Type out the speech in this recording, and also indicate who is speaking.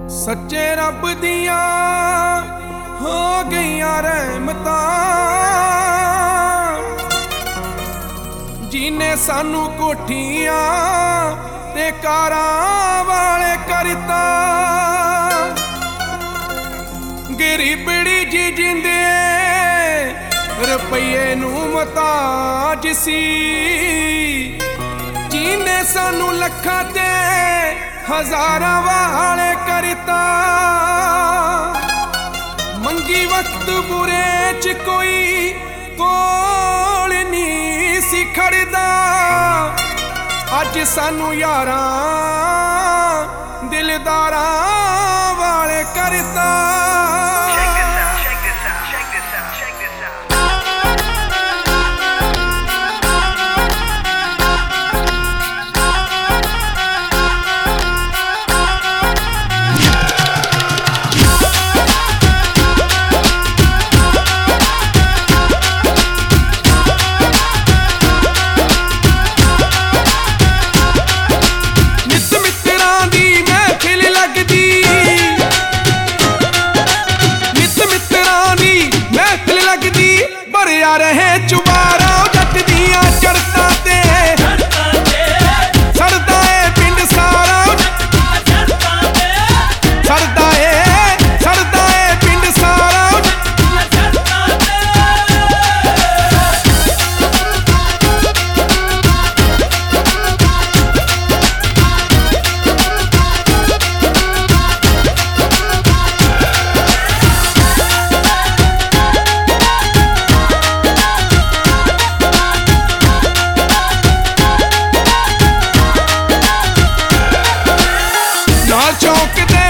Speaker 1: सच्चे रब दियां हो गईयां रहमतां, जिन्ने सानू कोठियां ते कारां वाले करता। गरीबड़ी जी जिंदे रुपये नू मताज सी, जिन्ने सानू लखां ते हजारां वाले करता। मंगी वक्त बुरे च कोई कोल नहीं सी खड़दा, अज सानू यारां दिलदारां वाले करता। भरिया रहे चुबारा जट दियां चढ़ता ते, सड़दा ए पिंड सारा, सड़दा ए पिंड सारा। चौक दे